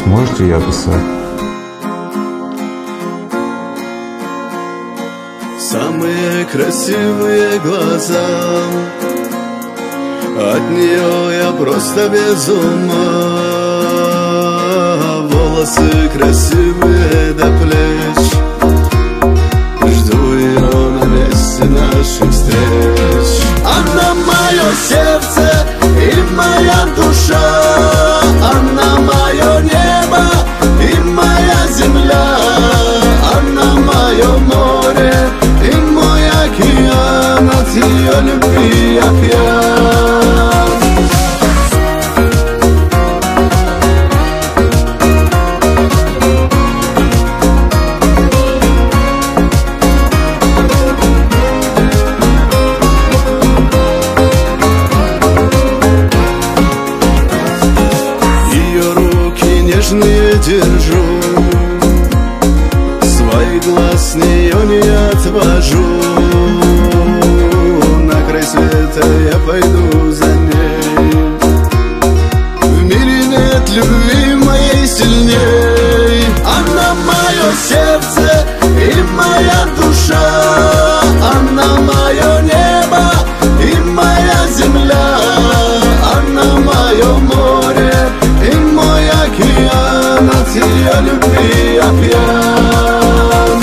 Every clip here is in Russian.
Можете ее описать? Самые красивые глаза, от нее я просто без ума. Волосы красивые до плеч, жду ее на месте наших встреч. Она мое сердце и моя душа, она мое небо и моя земля, она мое море и мой океан, от ее любви я пьян. Ее руки нежные держу, свой глаз с нее не отвожу. На край света я пойду за ней, в мире нет любви моей сильней. Она мое сердце и моя душа, она мое небо и моя земля, она мое море и мой океан, от ее любви я пьян.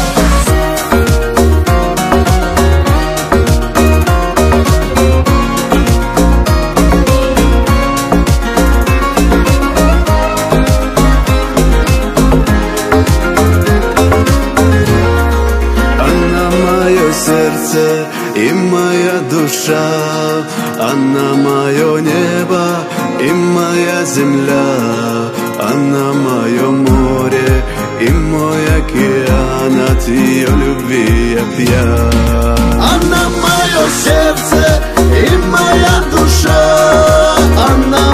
Она мое сердце и моя душа, она мое небо и моя земля, она мое море и мой океан, от ее любви я пьян. Она мое сердце и моя душа, она